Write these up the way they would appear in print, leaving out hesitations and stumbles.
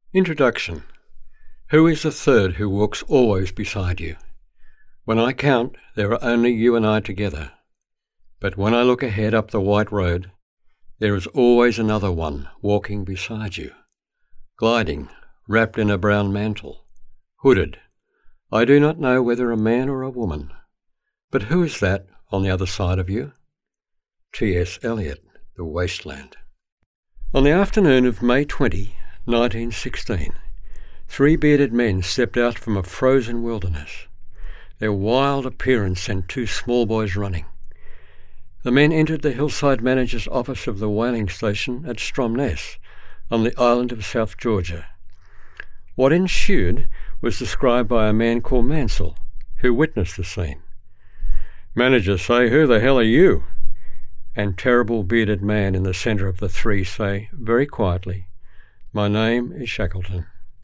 Introduction. Who is the third who walks always beside you? When I count, there are only you and I together. But when I look ahead up the white road, there is always another one walking beside you. Gliding, wrapped in a brown mantle, hooded. I do not know whether a man or a woman. But who is that on the other side of you? T.S. Eliot, The Wasteland. On the afternoon of May 20, 1916, three bearded men stepped out from a frozen wilderness. Their wild appearance sent two small boys running. The men entered the hillside manager's office of the whaling station at Stromness, on the island of South Georgia. What ensued was described by a man called Mansell, who witnessed the scene. "Manager say, 'Who the hell are you?' And terrible bearded man in the centre of the three say, very quietly, 'My name is Shackleton.'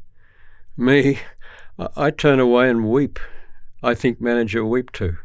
Me, I turn away and weep. I think manager weep too."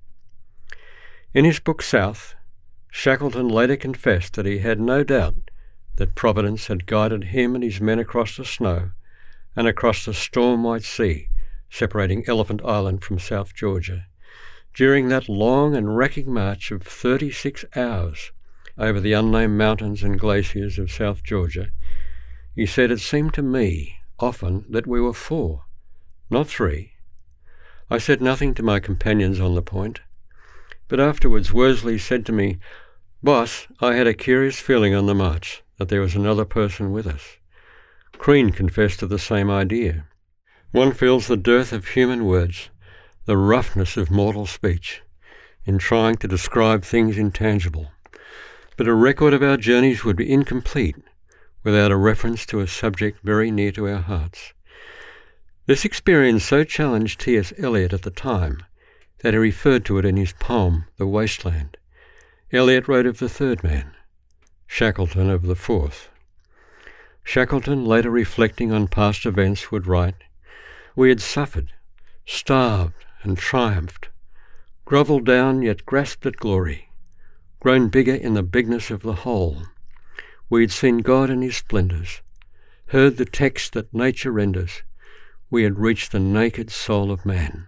In his book South, Shackleton later confessed that he had no doubt that Providence had guided him and his men across the snow and across the storm-white sea separating Elephant Island from South Georgia, during that long and wrecking march of 36 hours over the unnamed mountains and glaciers of South Georgia. He said, "It seemed to me often that we were four, not three." I said nothing to my companions on the point, but afterwards Worsley said to me, "Boss, I had a curious feeling on the march that there was another person with us." Crean confessed to the same idea. One feels the dearth of human words, the roughness of mortal speech, in trying to describe things intangible. But a record of our journeys would be incomplete without a reference to a subject very near to our hearts. This experience so challenged T.S. Eliot at the time that he referred to it in his poem, The Wasteland. Eliot wrote of the third man, Shackleton of the fourth. Shackleton, later reflecting on past events, would write, "We had suffered, starved and triumphed, grovelled down yet grasped at glory, grown bigger in the bigness of the whole. We had seen God in his splendours, heard the text that nature renders. We had reached the naked soul of man."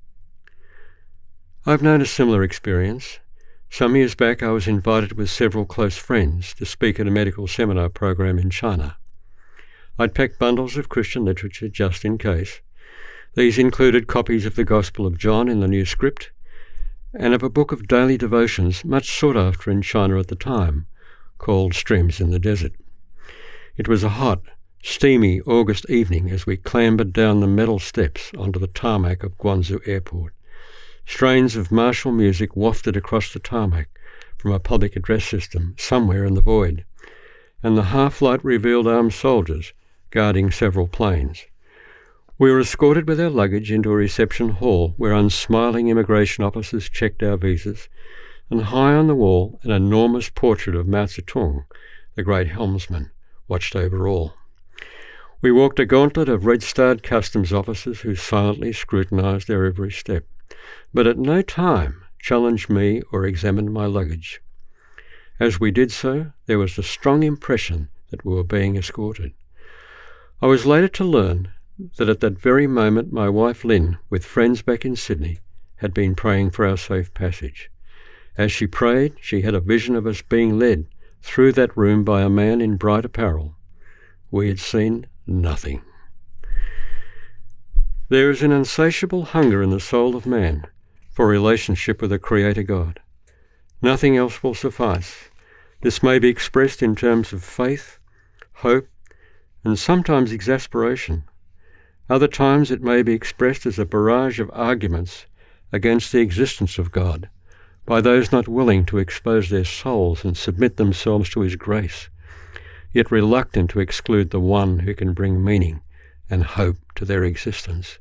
I've known a similar experience. Some years back I was invited with several close friends to speak at a medical seminar program in China. I'd packed bundles of Christian literature just in case. These included copies of the Gospel of John in the New Script and of a book of daily devotions much sought after in China at the time, called Streams in the Desert. It was a hot, steamy August evening as we clambered down the metal steps onto the tarmac of Guangzhou Airport. Strains of martial music wafted across the tarmac from a public address system somewhere in the void, and the half-light revealed armed soldiers guarding several planes. We were escorted with our luggage into a reception hall where unsmiling immigration officers checked our visas, and high on the wall an enormous portrait of Mao Zedong, the great helmsman, watched over all. We walked a gauntlet of red-starred customs officers who silently scrutinised our every step, but at no time challenged me or examined my luggage. As we did so, there was the strong impression that we were being escorted. I was later to learn that at that very moment my wife Lynn, with friends back in Sydney, had been praying for our safe passage. As she prayed, she had a vision of us being led through that room by a man in bright apparel. We had seen nothing. There is an insatiable hunger in the soul of man for relationship with a Creator God. Nothing else will suffice. This may be expressed in terms of faith, hope, and sometimes exasperation. Other times it may be expressed as a barrage of arguments against the existence of God by those not willing to expose their souls and submit themselves to his grace, yet reluctant to exclude the one who can bring meaning and hope to their existence.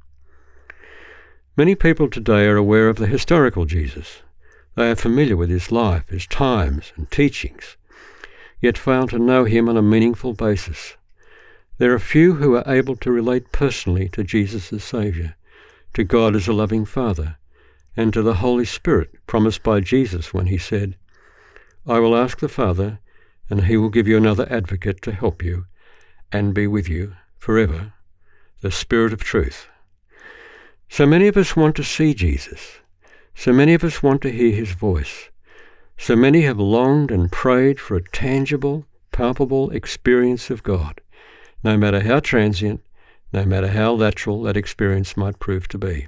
Many people today are aware of the historical Jesus. They are familiar with his life, his times and teachings, yet fail to know him on a meaningful basis. There are few who are able to relate personally to Jesus as Saviour, to God as a loving Father, and to the Holy Spirit promised by Jesus when he said, "I will ask the Father, and he will give you another advocate to help you, and be with you forever, the Spirit of truth. So many of us want to see Jesus. So many of us want to hear his voice. So many have longed and prayed for a tangible, palpable experience of God, no matter how transient, no matter how lateral that experience might prove to be.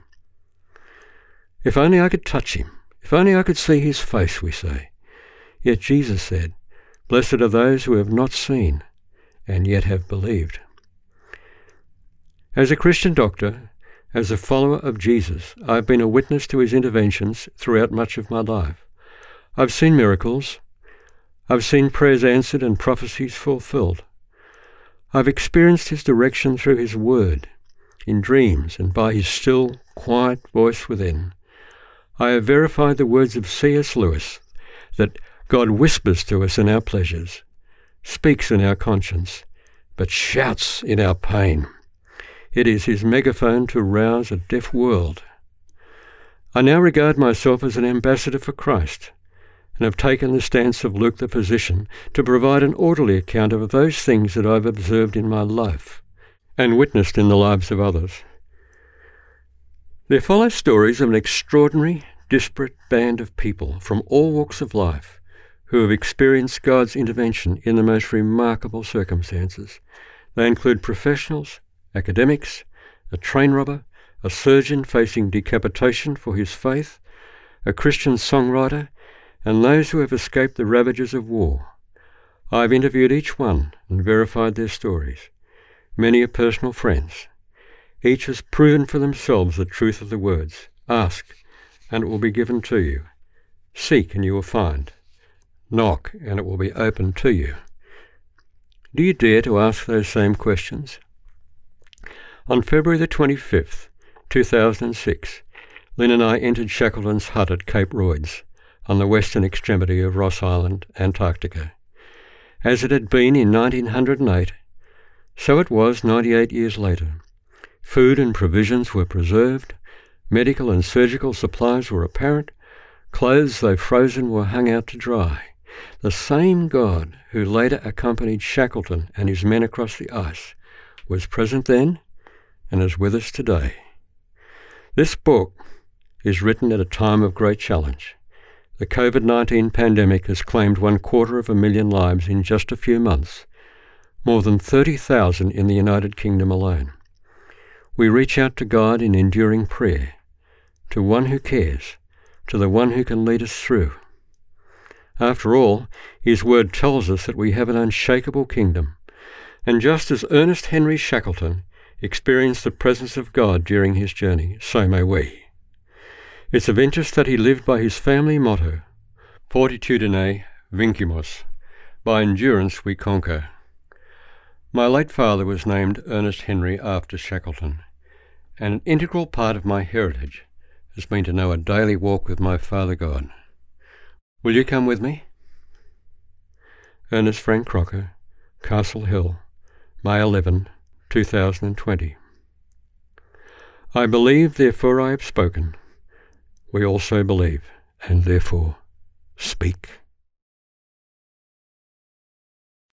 If only I could touch him. If only I could see his face, we say. Yet Jesus said, "Blessed are those who have not seen and yet have believed." As a Christian doctor, as a follower of Jesus, I've been a witness to his interventions throughout much of my life. I've seen miracles. I've seen prayers answered and prophecies fulfilled. I've experienced his direction through his word, in dreams and by his still, quiet voice within. I have verified the words of C.S. Lewis, that God whispers to us in our pleasures, speaks in our conscience, but shouts in our pain. It is his megaphone to rouse a deaf world. I now regard myself as an ambassador for Christ, and have taken the stance of Luke the physician to provide an orderly account of those things that I've observed in my life and witnessed in the lives of others. There follow stories of an extraordinary, disparate band of people from all walks of life who have experienced God's intervention in the most remarkable circumstances. They include professionals, academics, a train robber, a surgeon facing decapitation for his faith, a Christian songwriter, and those who have escaped the ravages of war. I have interviewed each one and verified their stories. Many are personal friends. Each has proven for themselves the truth of the words, "Ask, and it will be given to you. Seek, and you will find. Knock, and it will be opened to you." Do you dare to ask those same questions? On February the 25th, 2006, Lynn and I entered Shackleton's hut at Cape Royds, on the western extremity of Ross Island, Antarctica. As it had been in 1908, so it was 98 years later. Food and provisions were preserved, medical and surgical supplies were apparent, clothes, though frozen, were hung out to dry. The same God who later accompanied Shackleton and his men across the ice was present then and is with us today. This book is written at a time of great challenge. The COVID-19 pandemic has claimed 250,000 lives in just a few months, more than 30,000 in the United Kingdom alone. We reach out to God in enduring prayer, to one who cares, to the one who can lead us through. After all, his word tells us that we have an unshakable kingdom, and just as Ernest Henry Shackleton experienced the presence of God during his journey, so may we. It's of interest that he lived by his family motto, Fortitudine Vincimus, by endurance we conquer. My late father was named Ernest Henry after Shackleton, and an integral part of my heritage has been to know a daily walk with my Father God. Will you come with me? Ernest Frank Crocker, Castle Hill, May 11, 2020. I believe, therefore I have spoken. We also believe, and therefore speak.